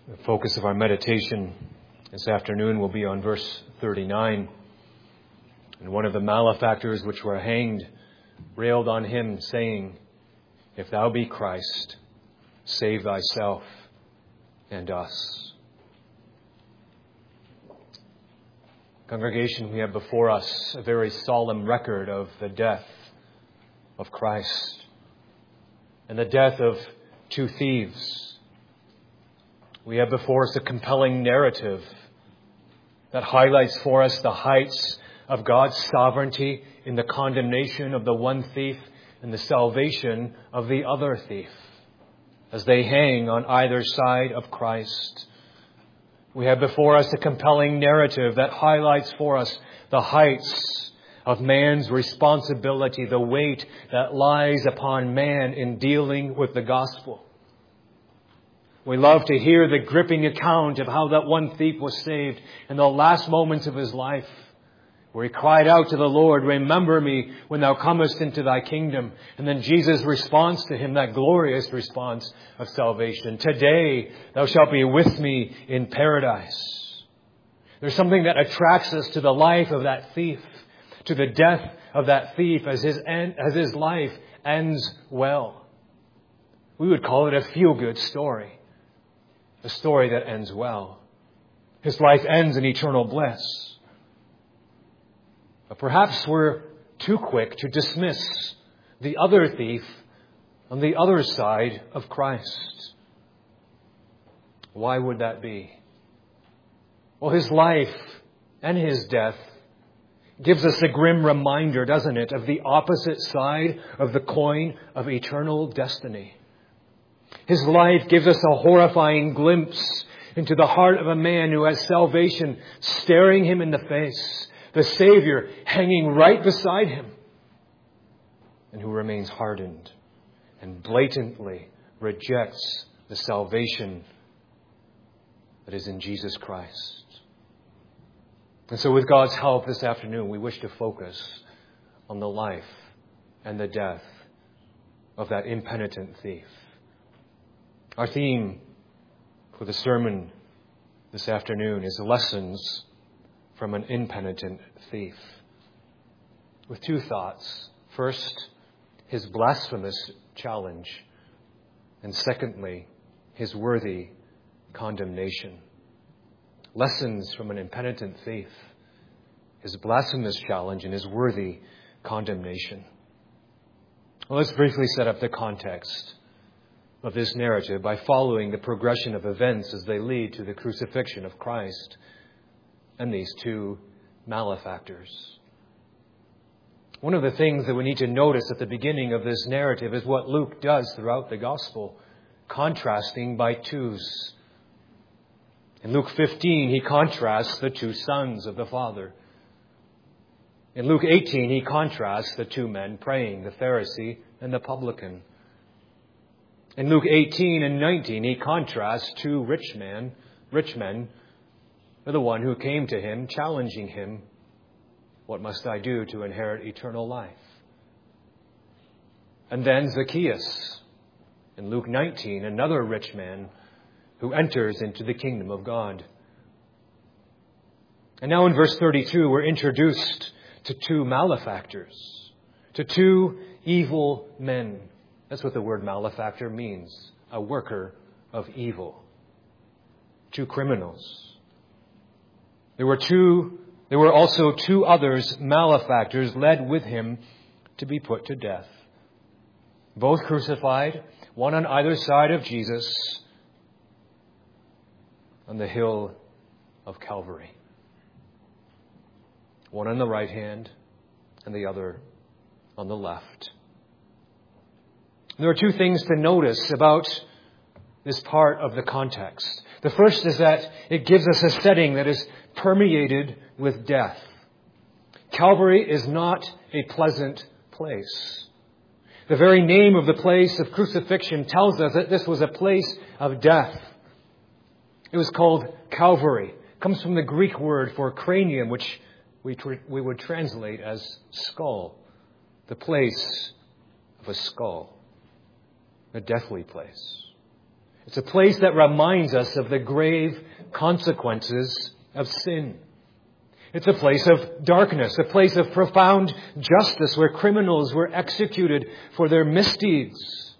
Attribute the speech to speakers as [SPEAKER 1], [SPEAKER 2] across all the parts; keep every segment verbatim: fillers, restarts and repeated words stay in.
[SPEAKER 1] The focus of our meditation this afternoon will be on verse thirty-nine. And one of the malefactors which were hanged railed on him, saying, "If thou be Christ, save thyself and us." Congregation, we have before us a very solemn record of the death of Christ and the death of two thieves. We have before us a compelling narrative that highlights for us the heights of God's sovereignty in the condemnation of the one thief and the salvation of the other thief as they hang on either side of Christ. We have before us a compelling narrative that highlights for us the heights of man's responsibility, the weight that lies upon man in dealing with the gospel. We love to hear the gripping account of how that one thief was saved in the last moments of his life, where he cried out to the Lord, "Remember me when thou comest into thy kingdom." And then Jesus' response to him, that glorious response of salvation, "Today thou shalt be with me in paradise." There's something that attracts us to the life of that thief, to the death of that thief as his end, as his life ends well. We would call it a feel-good story. A story that ends well. His life ends in eternal bliss. But perhaps we're too quick to dismiss the other thief on the other side of Christ. Why would that be? Well, his life and his death gives us a grim reminder, doesn't it, of the opposite side of the coin of eternal destiny. His life gives us a horrifying glimpse into the heart of a man who has salvation staring him in the face, the Savior hanging right beside him, and who remains hardened and blatantly rejects the salvation that is in Jesus Christ. And so with God's help this afternoon, we wish to focus on the life and the death of that impenitent thief. Our theme for the sermon this afternoon is lessons from an impenitent thief, with two thoughts. First, his blasphemous challenge, and secondly, his worthy condemnation. Lessons from an impenitent thief, his blasphemous challenge, and his worthy condemnation. Well, let's briefly set up the context of this narrative by following the progression of events as they lead to the crucifixion of Christ and these two malefactors. One of the things that we need to notice at the beginning of this narrative is what Luke does throughout the gospel, contrasting by twos. In Luke fifteen, he contrasts the two sons of the Father. In Luke eighteen, he contrasts the two men praying, the Pharisee and the publican. In Luke eighteen and nineteen, he contrasts two rich men, rich men with the one who came to him, challenging him, "What must I do to inherit eternal life?" And then Zacchaeus, in Luke nineteen, another rich man who enters into the kingdom of God. And now in verse thirty-two, we're introduced to two malefactors, to two evil men. That's what the word malefactor means, a worker of evil. Two criminals. There were two, there were also two others, malefactors, led with him to be put to death. Both crucified, one on either side of Jesus on the hill of Calvary. One on the right hand and the other on the left. There are two things to notice about this part of the context. The first is that it gives us a setting that is permeated with death. Calvary is not a pleasant place. The very name of the place of crucifixion tells us that this was a place of death. It was called Calvary. It comes from the Greek word for cranium, which we, tr- we would translate as skull. The place of a skull. A deathly place. It's a place that reminds us of the grave consequences of sin. It's a place of darkness, a place of profound justice where criminals were executed for their misdeeds.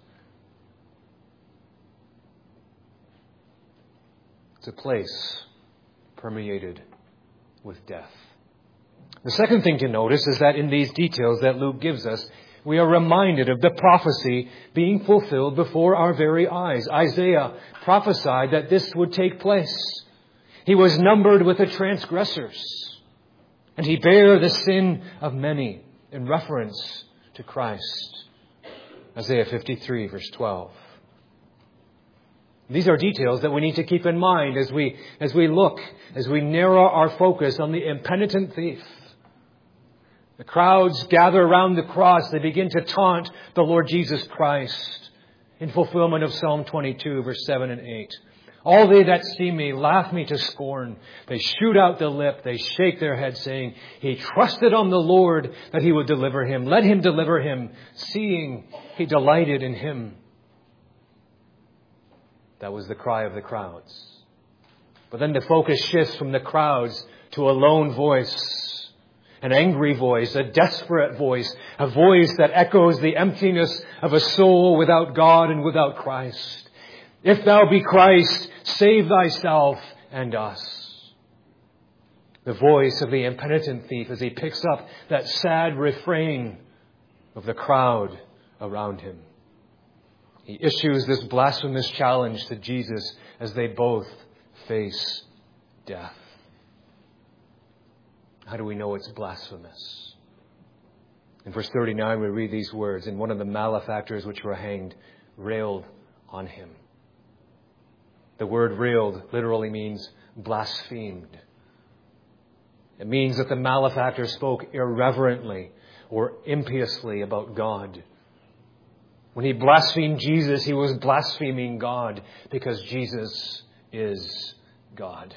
[SPEAKER 1] It's a place permeated with death. The second thing to notice is that in these details that Luke gives us, we are reminded of the prophecy being fulfilled before our very eyes. Isaiah prophesied that this would take place. He was numbered with the transgressors, and he bare the sin of many, in reference to Christ. Isaiah fifty-three, verse twelve. These are details that we need to keep in mind as we, as we look, as we narrow our focus on the impenitent thief. The crowds gather around the cross. They begin to taunt the Lord Jesus Christ in fulfillment of Psalm twenty-two, verse seven and eight. All they that see me laugh me to scorn. They shoot out the lip. They shake their head, saying, He trusted on the Lord that He would deliver him. Let Him deliver him, seeing He delighted in him. That was the cry of the crowds. But then the focus shifts from the crowds to a lone voice, an angry voice, a desperate voice, a voice that echoes the emptiness of a soul without God and without Christ. If thou be Christ, save thyself and us. The voice of the impenitent thief as he picks up that sad refrain of the crowd around him. He issues this blasphemous challenge to Jesus as they both face death. How do we know it's blasphemous? In verse thirty-nine, we read these words, And one of the malefactors which were hanged railed on him. The word railed literally means blasphemed. It means that the malefactor spoke irreverently or impiously about God. When he blasphemed Jesus, he was blaspheming God because Jesus is God.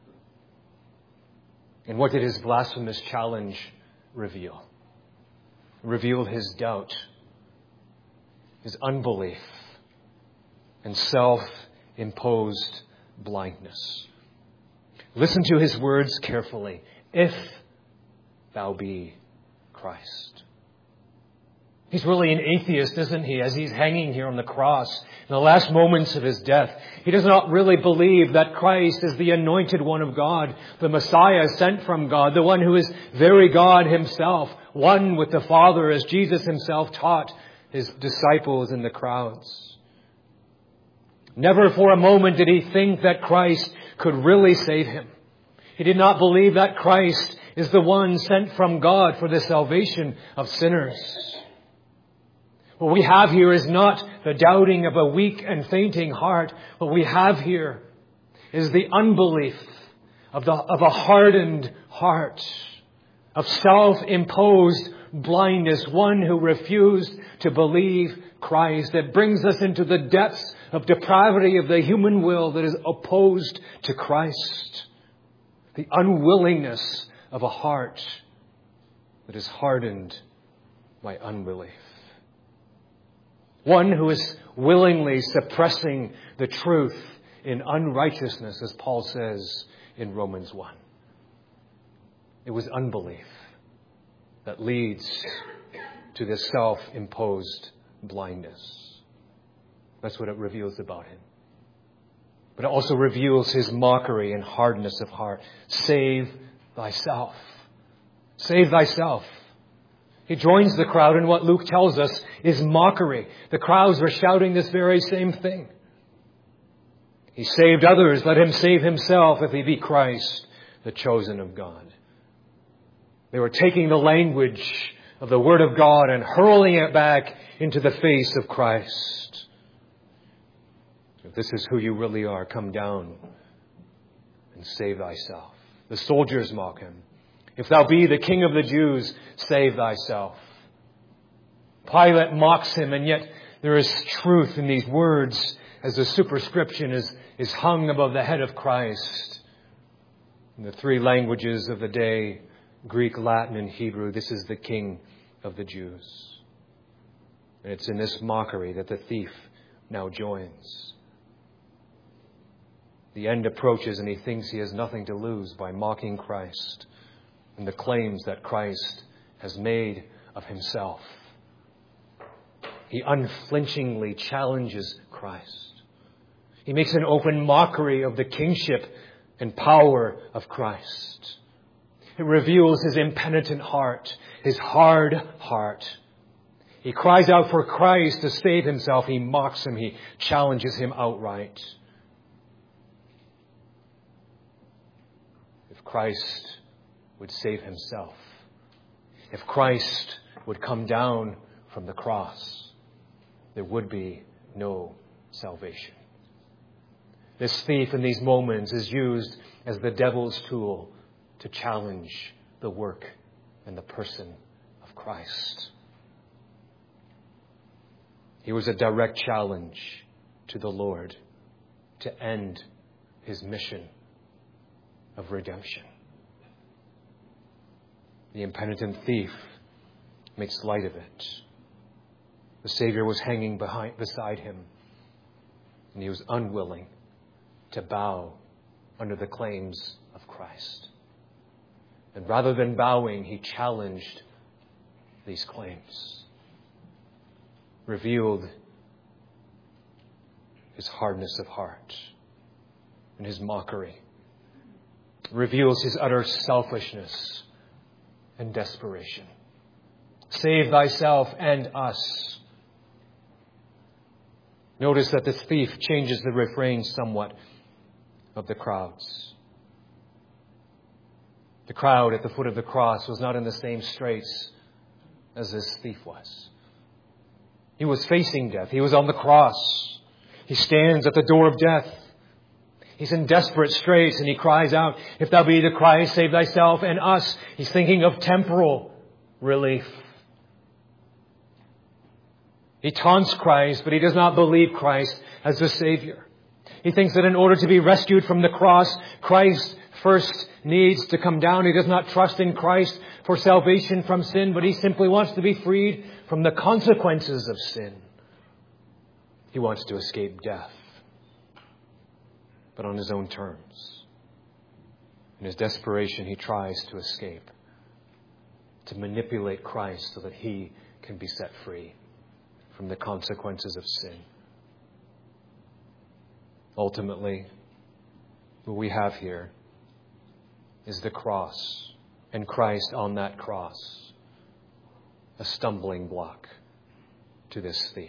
[SPEAKER 1] And what did his blasphemous challenge reveal? It revealed his doubt, his unbelief, and self-imposed blindness. Listen to his words carefully. If thou be Christ. He's really an atheist, isn't he, as he's hanging here on the cross in the last moments of his death. He does not really believe that Christ is the anointed one of God, the Messiah sent from God, the one who is very God himself, one with the Father, as Jesus himself taught his disciples in the crowds. Never for a moment did he think that Christ could really save him. He did not believe that Christ is the one sent from God for the salvation of sinners. What we have here is not the doubting of a weak and fainting heart. What we have here is the unbelief of, the, of a hardened heart, of self-imposed blindness, one who refused to believe Christ. That brings us into the depths of depravity of the human will that is opposed to Christ. The unwillingness of a heart that is hardened by unbelief. One who is willingly suppressing the truth in unrighteousness, as Paul says in Romans one. It was unbelief that leads to this self-imposed blindness. That's what it reveals about him. But it also reveals his mockery and hardness of heart. Save thyself. Save thyself. He joins the crowd in what Luke tells us is mockery. The crowds were shouting this very same thing. He saved others. Let him save himself if he be Christ, the chosen of God. They were taking the language of the Word of God and hurling it back into the face of Christ. If this is who you really are, come down and save thyself. The soldiers mock him. If thou be the King of the Jews, save thyself. Pilate mocks him, and yet there is truth in these words as the superscription is, is hung above the head of Christ. In the three languages of the day, Greek, Latin, and Hebrew, this is the King of the Jews. And it's in this mockery that the thief now joins. The end approaches and he thinks he has nothing to lose by mocking Christ and the claims that Christ has made of himself. He unflinchingly challenges Christ. He makes an open mockery of the kingship and power of Christ. It reveals his impenitent heart, his hard heart. He cries out for Christ to save himself. He mocks him. He challenges him outright. If Christ would save himself, if Christ would come down from the cross, there would be no salvation. This thief in these moments is used as the devil's tool to challenge the work and the person of Christ. He was a direct challenge to the Lord to end his mission of redemption. The impenitent thief makes light of it. The Savior was hanging behind, beside him, and he was unwilling to bow under the claims of Christ. And rather than bowing, he challenged these claims, revealed his hardness of heart and his mockery, reveals his utter selfishness and desperation. Save thyself and us. Notice that the thief changes the refrain somewhat of the crowds. The crowd at the foot of the cross was not in the same straits as this thief was. He was facing death. He was on the cross. He stands at the door of death. He's in desperate straits and he cries out, "If thou be the Christ, save thyself and us." He's thinking of temporal relief. He taunts Christ, but he does not believe Christ as the Savior. He thinks that in order to be rescued from the cross, Christ first needs to come down. He does not trust in Christ for salvation from sin, but he simply wants to be freed from the consequences of sin. He wants to escape death, but on his own terms. In his desperation, he tries to escape, to manipulate Christ so that he can be set free from the consequences of sin. Ultimately, what we have here is the cross, and Christ on that cross, a stumbling block to this thief.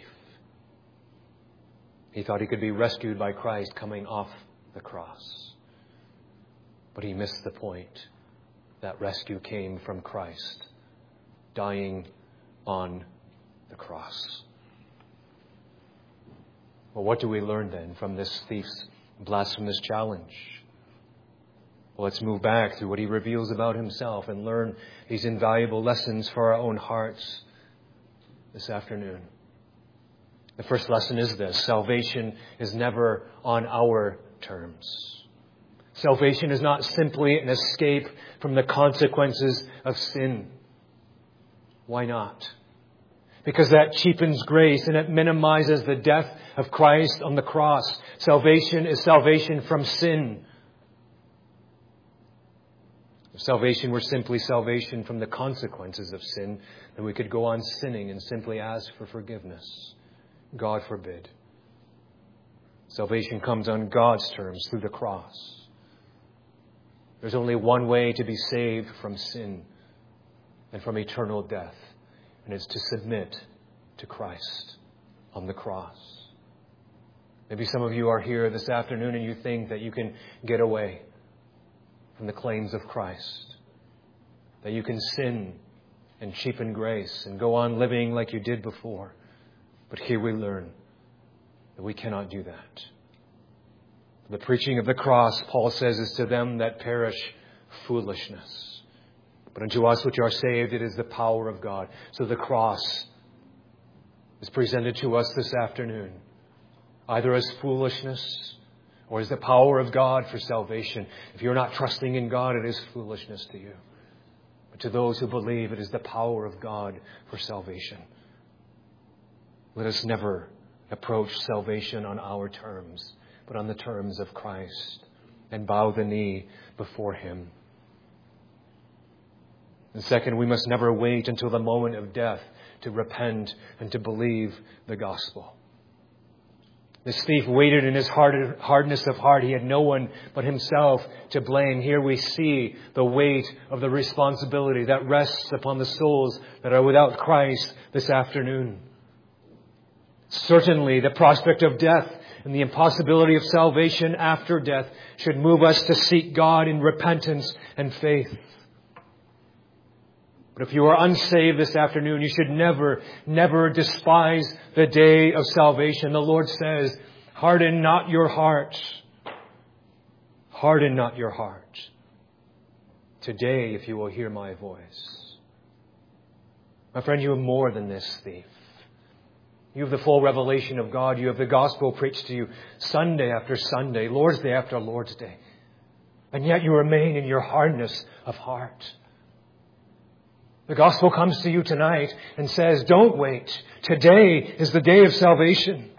[SPEAKER 1] He thought he could be rescued by Christ coming off the cross. But he missed the point. That rescue came from Christ dying on the cross. Well, what do we learn then from this thief's blasphemous challenge? Well, let's move back to what he reveals about himself and learn these invaluable lessons for our own hearts this afternoon. The first lesson is this: salvation is never on our terms. Salvation is not simply an escape from the consequences of sin. Why not? Because that cheapens grace and it minimizes the death of Christ on the cross. Salvation is salvation from sin. If salvation were simply salvation from the consequences of sin, then we could go on sinning and simply ask for forgiveness. God forbid. Salvation comes on God's terms through the cross. There's only one way to be saved from sin and from eternal death, and it's to submit to Christ on the cross. Maybe some of you are here this afternoon and you think that you can get away from the claims of Christ, that you can sin and cheapen grace and go on living like you did before. But here we learn that we cannot do that. The preaching of the cross, Paul says, is to them that perish foolishness. But unto us which are saved, it is the power of God. So the cross is presented to us this afternoon, either as foolishness or as the power of God for salvation. If you're not trusting in God, it is foolishness to you. But to those who believe, it is the power of God for salvation. Let us never approach salvation on our terms, but on the terms of Christ, and bow the knee before Him. And second, we must never wait until the moment of death to repent and to believe the gospel. This thief waited in his hard, hardness of heart. He had no one but himself to blame. Here we see the weight of the responsibility that rests upon the souls that are without Christ this afternoon. Certainly, the prospect of death and the impossibility of salvation after death should move us to seek God in repentance and faith. But if you are unsaved this afternoon, you should never, never despise the day of salvation. The Lord says, harden not your heart. Harden not your heart. Today, if you will hear my voice. My friend, you have more than this thief. You have the full revelation of God. You have the gospel preached to you Sunday after Sunday, Lord's Day after Lord's Day. And yet you remain in your hardness of heart. The gospel comes to you tonight and says, don't wait. Today is the day of salvation.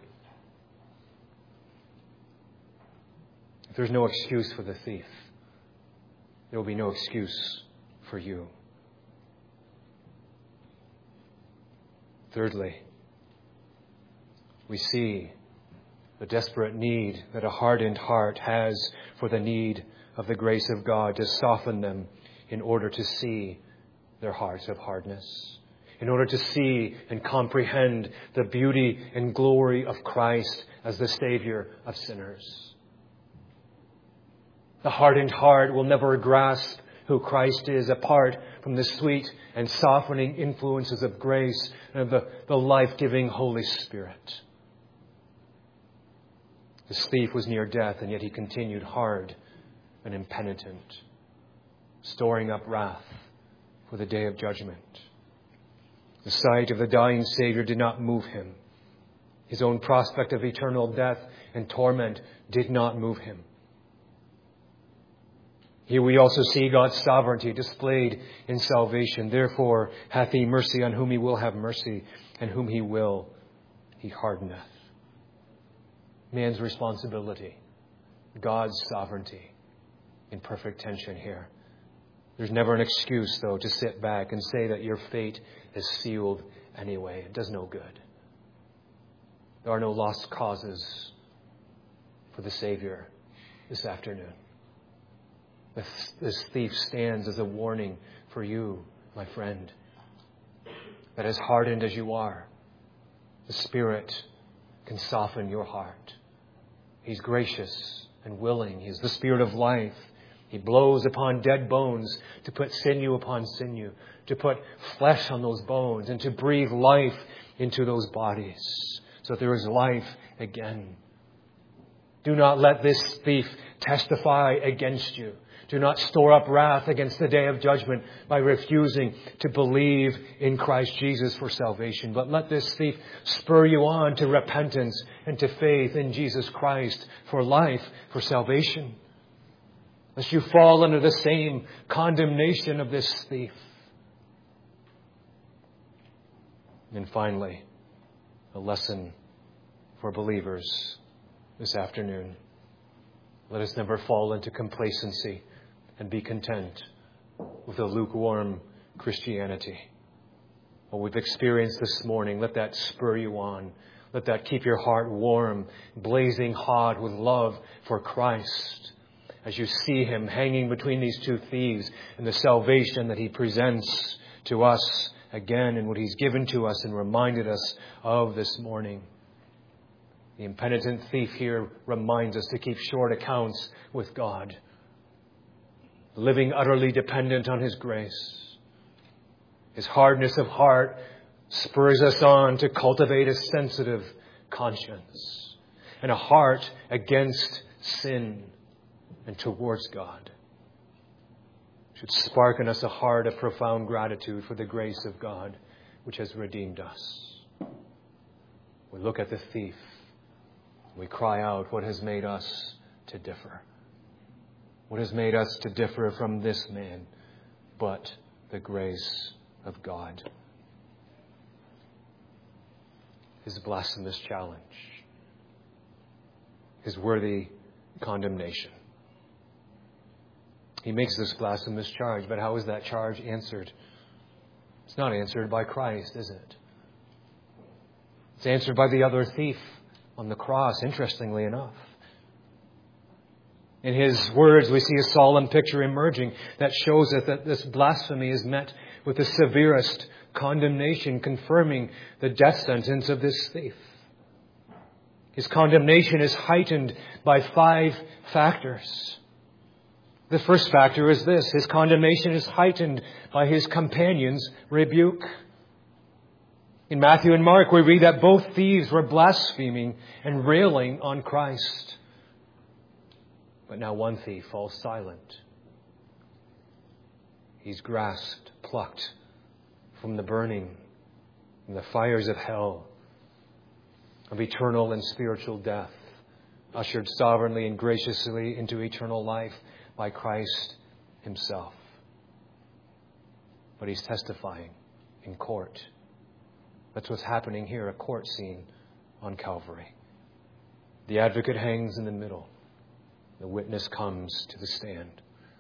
[SPEAKER 1] If there's no excuse for the thief, there will be no excuse for you. Thirdly, we see the desperate need that a hardened heart has for the need of the grace of God to soften them in order to see their hearts of hardness, in order to see and comprehend the beauty and glory of Christ as the Savior of sinners. The hardened heart will never grasp who Christ is apart from the sweet and softening influences of grace and of the, the life-giving Holy Spirit. This thief was near death, and yet he continued hard and impenitent, storing up wrath for the day of judgment. The sight of the dying Savior did not move him. His own prospect of eternal death and torment did not move him. Here we also see God's sovereignty displayed in salvation. Therefore hath He mercy on whom He will have mercy, and whom He will, He hardeneth. Man's responsibility, God's sovereignty, in perfect tension here. There's never an excuse, though, to sit back and say that your fate is sealed anyway. It does no good. There are no lost causes for the Savior this afternoon. This, this thief stands as a warning for you, my friend, that as hardened as you are, the Spirit can soften your heart. He's gracious and willing. He's the Spirit of life. He blows upon dead bones to put sinew upon sinew, to put flesh on those bones, and to breathe life into those bodies, so that there is life again. Do not let this thief testify against you. Do not store up wrath against the day of judgment by refusing to believe in Christ Jesus for salvation. But let this thief spur you on to repentance and to faith in Jesus Christ for life, for salvation. Lest you fall under the same condemnation of this thief. And finally, a lesson for believers this afternoon. Let us never fall into complacency and be content with a lukewarm Christianity. What we've experienced this morning, let that spur you on. Let that keep your heart warm, blazing hot with love for Christ. As you see Him hanging between these two thieves and the salvation that He presents to us again and what He's given to us and reminded us of this morning. The impenitent thief here reminds us to keep short accounts with God, living utterly dependent on His grace. His hardness of heart spurs us on to cultivate a sensitive conscience and a heart against sin and towards God. It should spark in us a heart of profound gratitude for the grace of God which has redeemed us. We look at the thief. We cry out, what has made us to differ? What has made us to differ from this man but the grace of God? His blasphemous challenge. his worthy condemnation. He makes this blasphemous charge, but how is that charge answered? It's not answered by Christ, is it? It's answered by the other thief on the cross, interestingly enough. In his words, we see a solemn picture emerging that shows us that this blasphemy is met with the severest condemnation, confirming the death sentence of this thief. His condemnation is heightened by five factors. The first factor is this: his condemnation is heightened by his companion's rebuke. In Matthew and Mark, we read that both thieves were blaspheming and railing on Christ. But now one thief falls silent. He's grasped, plucked from the burning, from the fires of hell, of eternal and spiritual death, ushered sovereignly and graciously into eternal life by Christ himself. But he's testifying in court. That's what's happening here, a court scene on Calvary. The advocate hangs in the middle. The witness comes to the stand.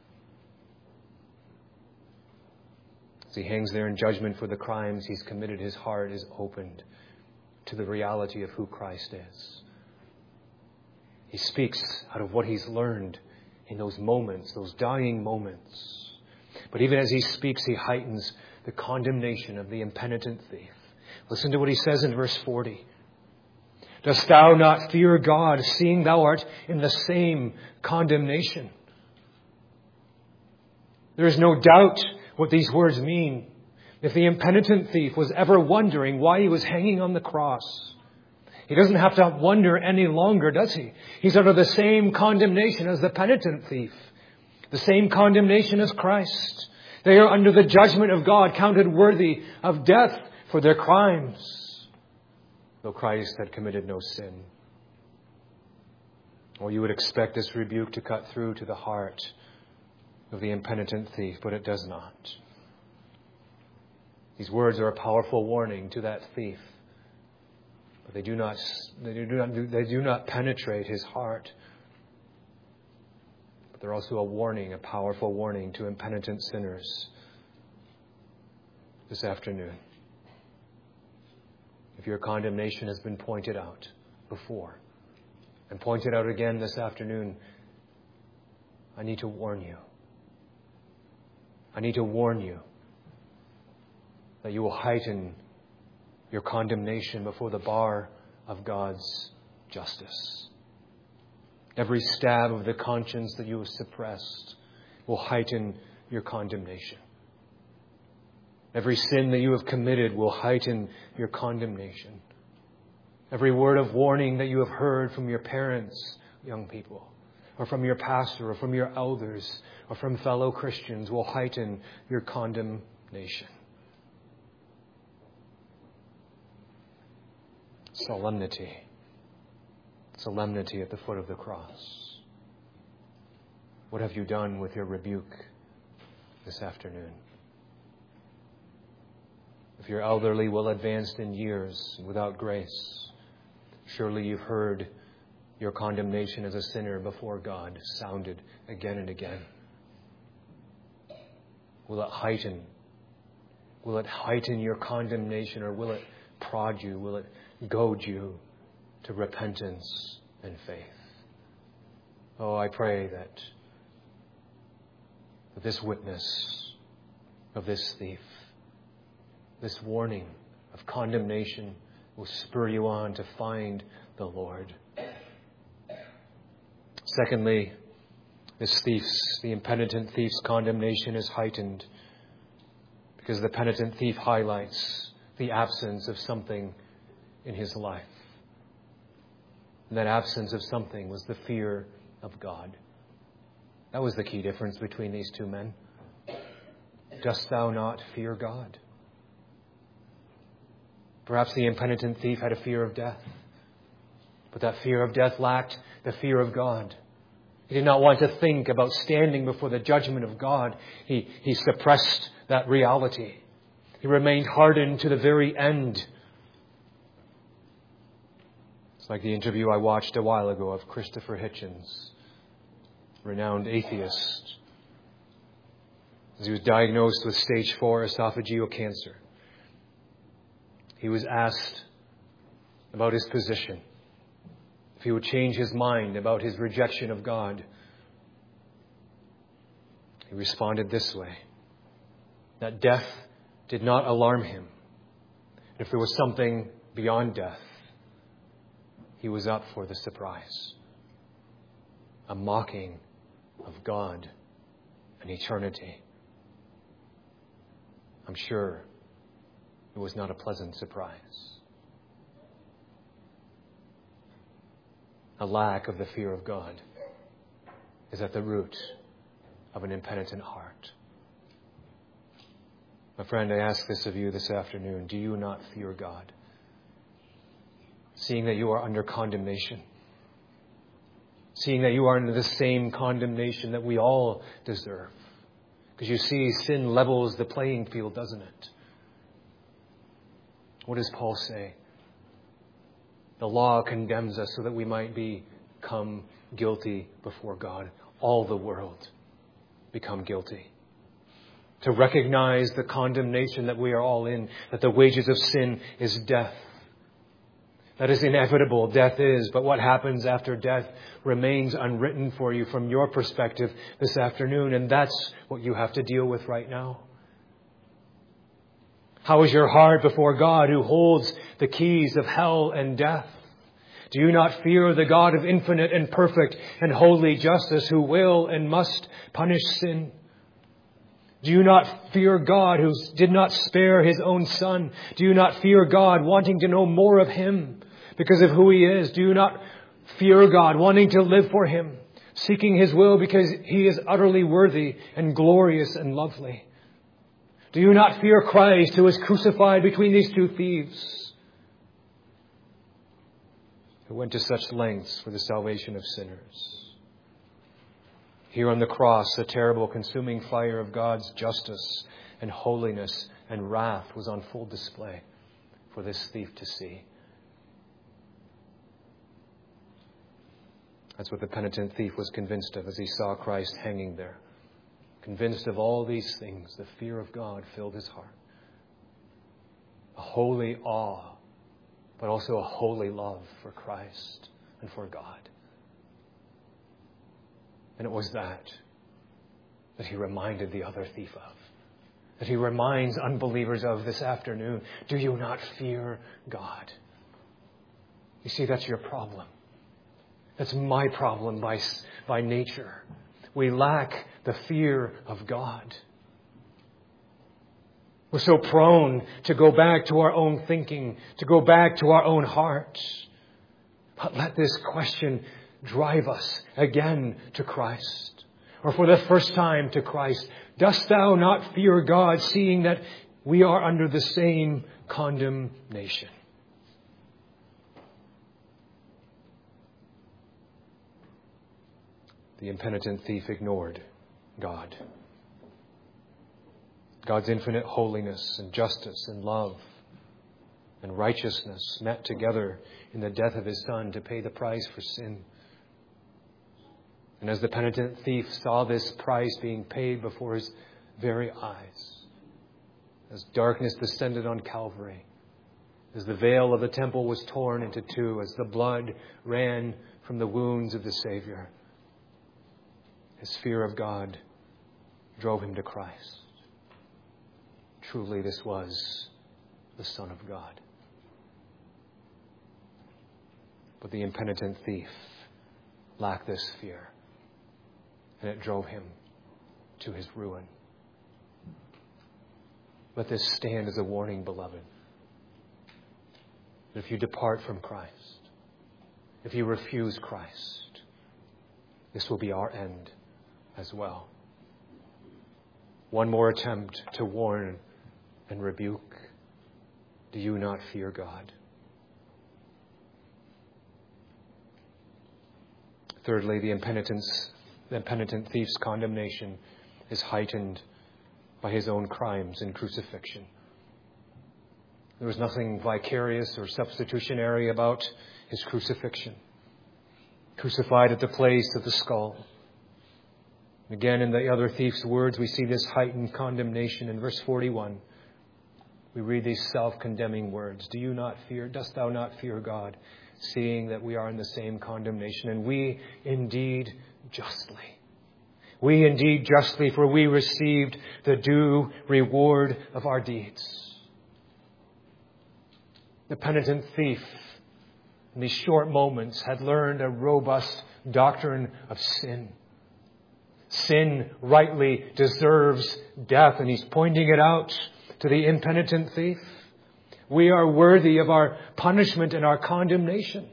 [SPEAKER 1] As he hangs there in judgment for the crimes he's committed, his heart is opened to the reality of who Christ is. He speaks out of what he's learned in those moments, those dying moments. But even as he speaks, he heightens the condemnation of the impenitent thief. Listen to what he says in verse forty. Dost thou not fear God, seeing thou art in the same condemnation? There is no doubt what these words mean. If the impenitent thief was ever wondering why he was hanging on the cross, he doesn't have to wonder any longer, does he? He's under the same condemnation as the penitent thief, the same condemnation as Christ. They are under the judgment of God, counted worthy of death for their crimes, though Christ had committed no sin. Or you would expect this rebuke to cut through to the heart of the impenitent thief, but it does not. These words are a powerful warning to that thief, but they do not, they do not, they do not penetrate his heart. But they're also a warning, a powerful warning to impenitent sinners this afternoon. If your condemnation has been pointed out before and pointed out again this afternoon, I need to warn you. I need to warn you that you will heighten your condemnation before the bar of God's justice. Every stab of the conscience that you have suppressed will heighten your condemnation. Every sin that you have committed will heighten your condemnation. Every word of warning that you have heard from your parents, young people, or from your pastor, or from your elders, or from fellow Christians will heighten your condemnation. Solemnity. Solemnity at the foot of the cross. What have you done with your rebuke this afternoon? If you're elderly, well advanced in years, without grace, surely you've heard your condemnation as a sinner before God sounded again and again. Will it heighten? Will it heighten your condemnation, or will it prod you? Will it goad you to repentance and faith? Oh, I pray that, that this witness of this thief, this warning of condemnation, will spur you on to find the Lord. Secondly, this thief's, the impenitent thief's condemnation is heightened because the penitent thief highlights the absence of something in his life. And that absence of something was the fear of God. That was the key difference between these two men. Dost thou not fear God? Perhaps the impenitent thief had a fear of death, but that fear of death lacked the fear of God. He did not want to think about standing before the judgment of God. He, he suppressed that reality. He remained hardened to the very end. It's like the interview I watched a while ago of Christopher Hitchens, renowned atheist, as he was diagnosed with stage four esophageal cancer. He was asked about his position, if he would change his mind about his rejection of God. He responded this way, that death did not alarm him. If there was something beyond death, he was up for the surprise. A mocking of God and eternity. I'm sure it was not a pleasant surprise. A lack of the fear of God is at the root of an impenitent heart. My friend, I ask this of you this afternoon. Do you not fear God? Seeing that you are under condemnation. Seeing that you are under the same condemnation that we all deserve. Because you see, sin levels the playing field, doesn't it? What does Paul say? The law condemns us so that we might become guilty before God. All the world become guilty. To recognize the condemnation that we are all in, that the wages of sin is death. That is inevitable, death is, but what happens after death remains unwritten for you from your perspective this afternoon, and that's what you have to deal with right now. How is your heart before God who holds the keys of hell and death? Do you not fear the God of infinite and perfect and holy justice who will and must punish sin? Do you not fear God who did not spare his own Son? Do you not fear God wanting to know more of him because of who he is? Do you not fear God wanting to live for him, seeking his will because he is utterly worthy and glorious and lovely? Do you not fear Christ who was crucified between these two thieves, who went to such lengths for the salvation of sinners? Here on the cross, the terrible consuming fire of God's justice and holiness and wrath was on full display for this thief to see. That's what the penitent thief was convinced of as he saw Christ hanging there. Convinced of all these things, the fear of God filled his heart. A holy awe, but also a holy love for Christ and for God. And it was that that he reminded the other thief of. That he reminds unbelievers of this afternoon. Do you not fear God? You see, that's your problem. That's my problem by, by nature. We lack the fear of God. We're so prone to go back to our own thinking, to go back to our own hearts. But let this question drive us again to Christ, or for the first time to Christ. Dost thou not fear God, seeing that we are under the same condemnation? The impenitent thief ignored God. God's infinite holiness and justice and love and righteousness met together in the death of his Son to pay the price for sin. And as the penitent thief saw this price being paid before his very eyes, as darkness descended on Calvary, as the veil of the temple was torn into two, as the blood ran from the wounds of the Savior, his fear of God drove him to Christ. Truly, this was the Son of God. But the impenitent thief lacked this fear, and it drove him to his ruin. Let this stand as a warning, beloved. That if you depart from Christ, if you refuse Christ, this will be our end as well. One more attempt to warn and rebuke. Do you not fear God? Thirdly, the impenitence, the impenitent thief's condemnation is heightened by his own crimes in crucifixion. There was nothing vicarious or substitutionary about His crucifixion. Crucified at the place of the skull. Again, in the other thief's words, we see this heightened condemnation. In verse forty-one, we read these self-condemning words. Do you not fear? Dost thou not fear God, seeing that we are in the same condemnation? And we indeed justly. We indeed justly, for we received the due reward of our deeds. The penitent thief, in these short moments, had learned a robust doctrine of sin. Sin rightly deserves death, and he's pointing it out to the impenitent thief. We are worthy of our punishment and our condemnation.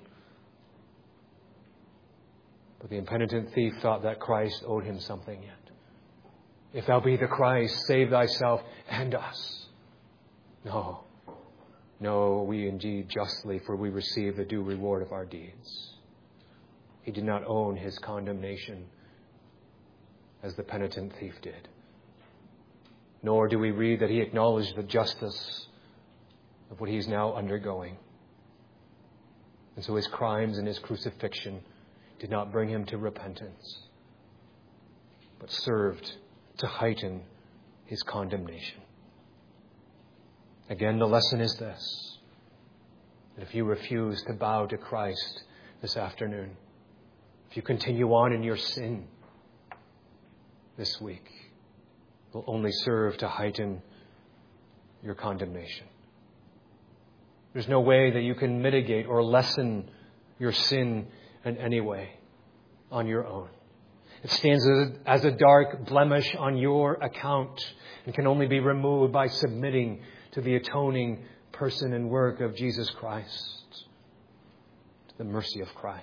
[SPEAKER 1] But the impenitent thief thought that Christ owed him something yet. If thou be the Christ, save thyself and us. No. No, we indeed justly, for we receive the due reward of our deeds. He did not own his condemnation as the penitent thief did. Nor do we read that he acknowledged the justice of what he's now undergoing. And so his crimes and his crucifixion did not bring him to repentance, but served to heighten his condemnation. Again, the lesson is this: that if you refuse to bow to Christ this afternoon, if you continue on in your sin this week, it will only serve to heighten your condemnation. There's no way that you can mitigate or lessen your sin in any way on your own. It stands as a, as a dark blemish on your account and can only be removed by submitting to the atoning person and work of Jesus Christ, to the mercy of Christ.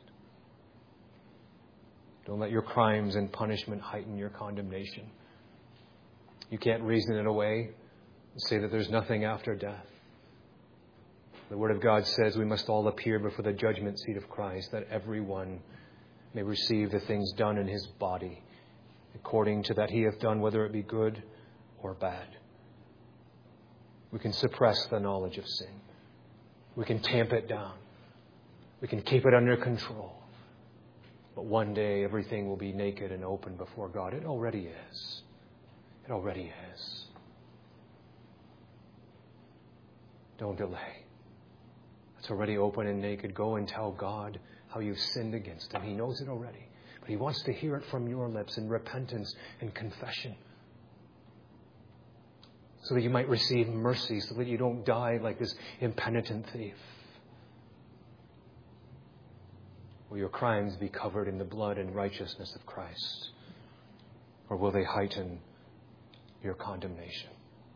[SPEAKER 1] Don't let your crimes and punishment heighten your condemnation. You can't reason it away and say that there's nothing after death. The Word of God says we must all appear before the judgment seat of Christ, that everyone may receive the things done in his body according to that he hath done, whether it be good or bad. We can suppress the knowledge of sin. We can tamp it down. We can keep it under control. But one day everything will be naked and open before God. It already is. It already is. Don't delay. It's already open and naked. Go and tell God how you've sinned against Him. He knows it already. But He wants to hear it from your lips in repentance and confession, so that you might receive mercy, so that you don't die like this impenitent thief. Will your crimes be covered in the blood and righteousness of Christ? Or will they heighten your condemnation?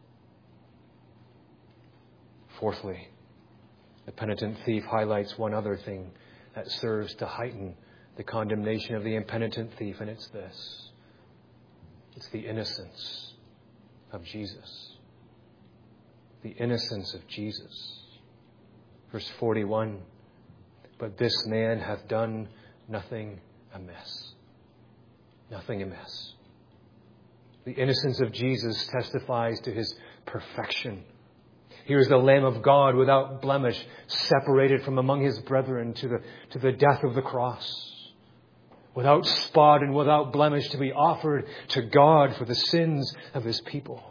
[SPEAKER 1] Fourthly, the penitent thief highlights one other thing that serves to heighten the condemnation of the impenitent thief, and it's this. It's the innocence of Jesus. The innocence of Jesus. Verse forty-one, but this man hath done nothing amiss. Nothing amiss. The innocence of Jesus testifies to His perfection. Here is the Lamb of God without blemish, separated from among His brethren to the, to the death of the cross. Without spot and without blemish, to be offered to God for the sins of His people.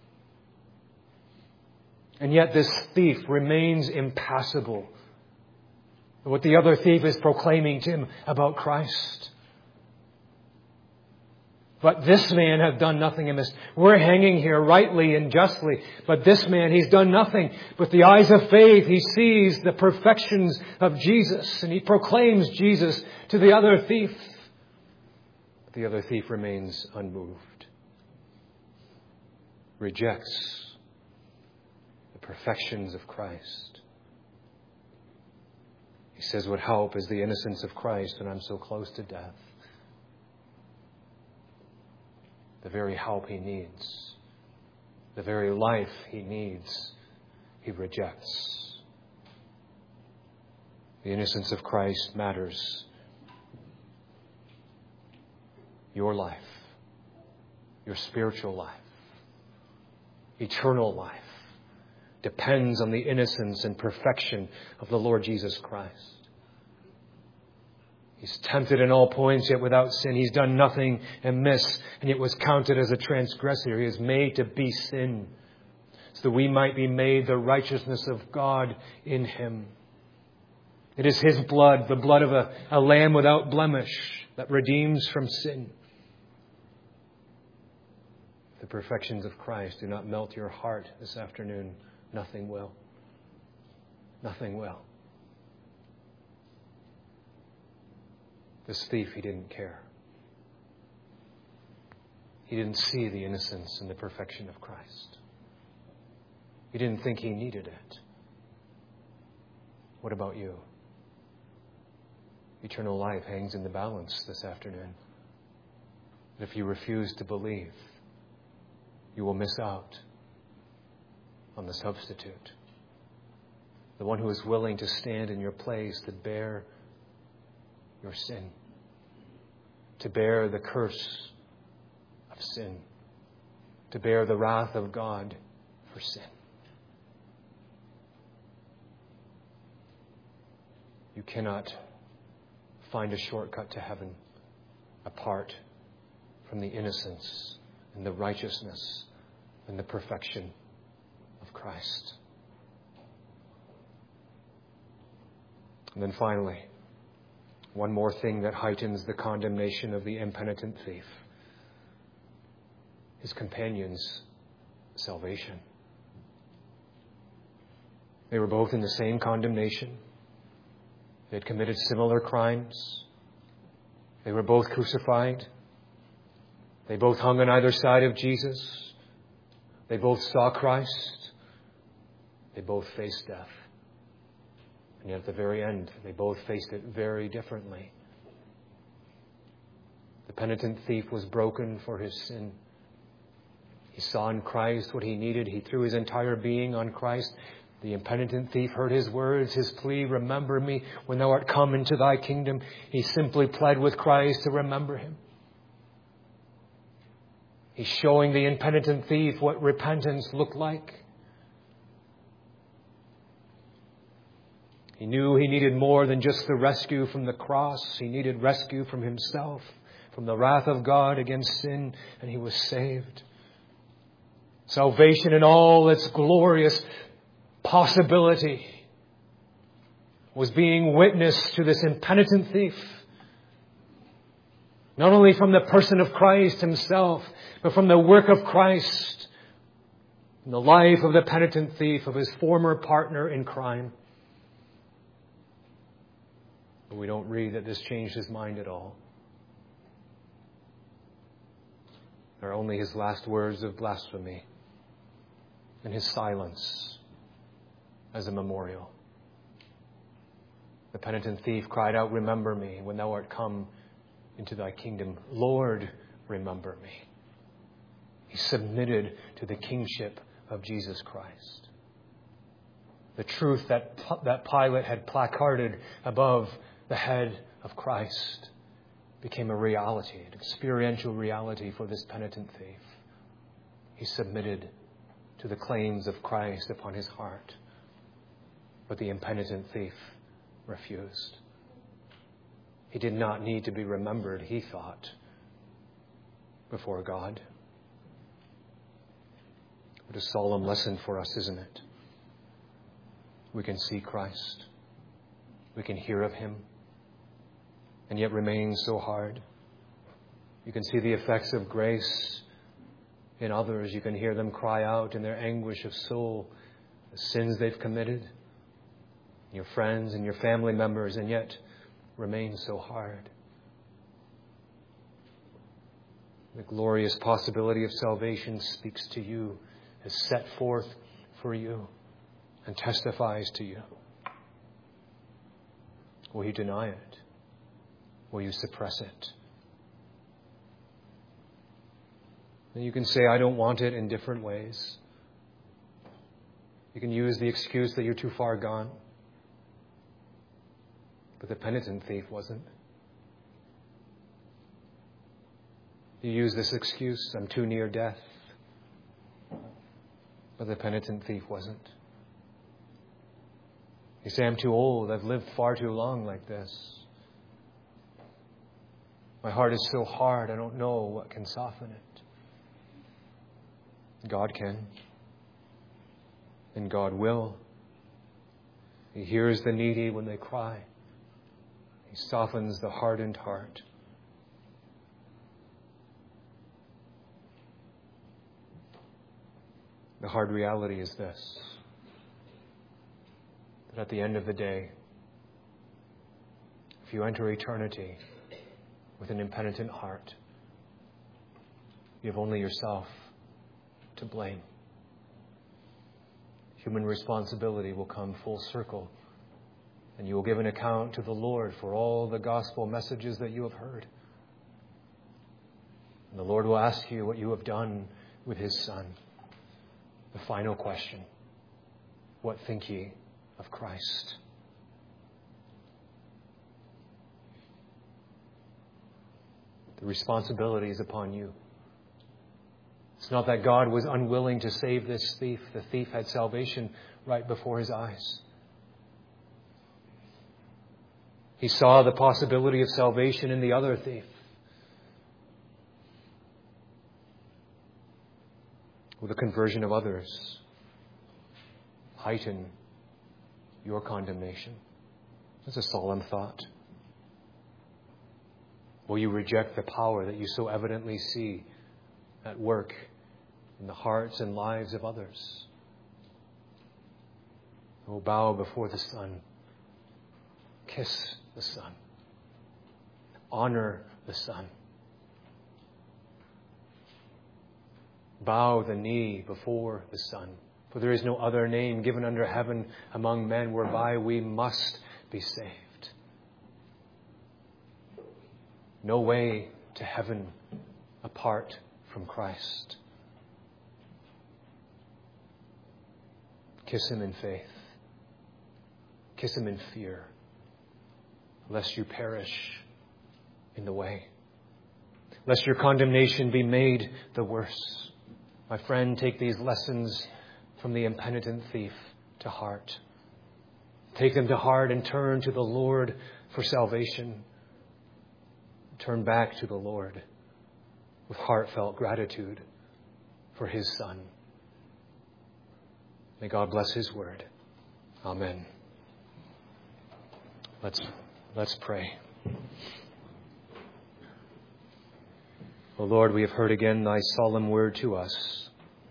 [SPEAKER 1] And yet this thief remains impassible. What the other thief is proclaiming to him about Christ. But this man hath done nothing amiss. We're hanging here rightly and justly. But this man, he's done nothing. With the eyes of faith, he sees the perfections of Jesus. And he proclaims Jesus to the other thief. But the other thief remains unmoved. Rejects the perfections of Christ. He says what help is the innocence of Christ when I'm so close to death. The very help he needs, the very life he needs, he rejects. The innocence of Christ matters. Your life, your spiritual life, eternal life depends on the innocence and perfection of the Lord Jesus Christ. He's tempted in all points, yet without sin. He's done nothing amiss, and yet was counted as a transgressor. He is made to be sin, so that we might be made the righteousness of God in Him. It is His blood, the blood of a, a lamb without blemish, that redeems from sin. The perfections of Christ do not melt your heart this afternoon. Nothing will. Nothing will. This thief, he didn't care. He didn't see the innocence and the perfection of Christ. He didn't think he needed it. What about you? Eternal life hangs in the balance this afternoon. But if you refuse to believe, you will miss out on the substitute. The one who is willing to stand in your place to bear your sin, to bear the curse of sin, to bear the wrath of God for sin. You cannot find a shortcut to heaven apart from the innocence and the righteousness and the perfection of Christ. And then finally, one more thing that heightens the condemnation of the impenitent thief: his companion's salvation. They were both in the same condemnation. They had committed similar crimes. They were both crucified. They both hung on either side of Jesus. They both saw Christ. They both faced death. And yet at the very end, they both faced it very differently. The penitent thief was broken for his sin. He saw in Christ what he needed. He threw his entire being on Christ. The impenitent thief heard his words, his plea, "Remember me when thou art come into thy kingdom." He simply pled with Christ to remember him. He's showing the impenitent thief what repentance looked like. He knew he needed more than just the rescue from the cross. He needed rescue from himself, from the wrath of God against sin, and he was saved. Salvation in all its glorious possibility was being witnessed to this impenitent thief. Not only from the person of Christ himself, but from the work of Christ in the life of the penitent thief, of his former partner in crime. But we don't read that this changed his mind at all. There are only his last words of blasphemy and his silence as a memorial. The penitent thief cried out, "Remember me when thou art come into thy kingdom." Lord, remember me. He submitted to the kingship of Jesus Christ. The truth that, that Pilate had placarded above the head of Christ became a reality, an experiential reality for this penitent thief. He submitted to the claims of Christ upon his heart. But the impenitent thief refused. He did not need to be remembered, he thought, before God. What a solemn lesson for us, isn't it? We can see Christ. We can hear of him. And yet remain so hard. You can see the effects of grace in others. You can hear them cry out in their anguish of soul the sins they've committed. Your friends and your family members, and yet remain so hard. The glorious possibility of salvation speaks to you, is set forth for you, and testifies to you. Will you deny it? Will you suppress it? And you can say, "I don't want it," in different ways. You can use the excuse that you're too far gone. But the penitent thief wasn't. You use this excuse, "I'm too near death." But the penitent thief wasn't. You say, "I'm too old. I've lived far too long like this." My heart is so hard, I don't know what can soften it. God can. And God will. He hears the needy when they cry. He softens the hardened heart. The hard reality is this, that at the end of the day, if you enter eternity with an impenitent heart, you have only yourself to blame. Human responsibility will come full circle, and you will give an account to the Lord for all the gospel messages that you have heard. And the Lord will ask you what you have done with His Son. The final question, what think ye of Christ? The responsibility is upon you. It's not that God was unwilling to save this thief. The thief had salvation right before his eyes. He saw the possibility of salvation in the other thief. Will the conversion of others heighten your condemnation? That's a solemn thought. Will you reject the power that you so evidently see at work in the hearts and lives of others? Oh, bow before the Son. Kiss the Son. Honor the Son. Bow the knee before the Son. For there is no other name given under heaven among men whereby we must be saved. No way to heaven apart from Christ. Kiss Him in faith. Kiss Him in fear, lest you perish in the way, lest your condemnation be made the worse. My friend, take these lessons from the impenitent thief to heart. Take them to heart and turn to the Lord for salvation. Turn back to the Lord with heartfelt gratitude for His Son. May God bless His word. Amen. Let's, let's pray. O Lord, we have heard again Thy solemn word to us.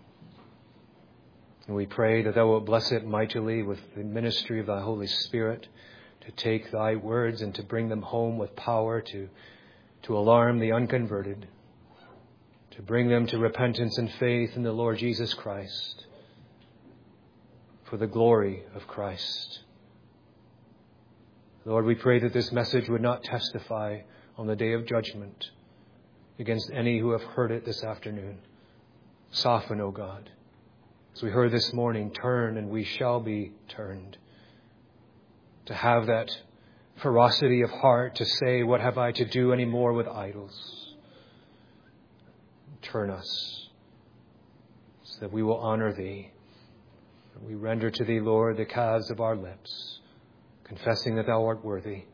[SPEAKER 1] And we pray that Thou wilt bless it mightily with the ministry of Thy Holy Spirit to take Thy words and to bring them home with power to, to alarm the unconverted, to bring them to repentance and faith in the Lord Jesus Christ for the glory of Christ. Lord, we pray that this message would not testify on the day of judgment against any who have heard it this afternoon. Soften, O God. As we heard this morning, turn and we shall be turned. To have that ferocity of heart to say, what have I to do anymore with idols? Turn us so that we will honor Thee. We render to Thee, Lord, the calves of our lips, confessing that Thou art worthy,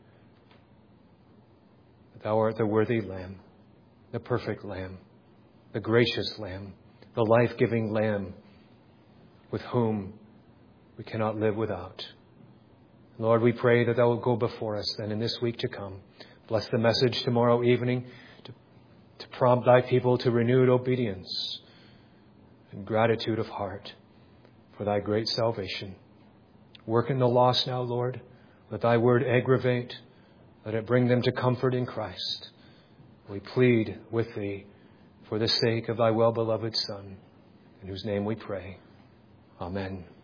[SPEAKER 1] that Thou art the worthy Lamb, the perfect Lamb, the gracious Lamb, the life-giving Lamb, with whom we cannot live without. Lord, we pray that Thou will go before us then in this week to come. Bless the message tomorrow evening to, to prompt Thy people to renewed obedience and gratitude of heart for Thy great salvation. Work in the lost now, Lord. Let Thy word aggravate. Let it bring them to comfort in Christ. We plead with Thee for the sake of Thy well-beloved Son, in whose name we pray. Amen.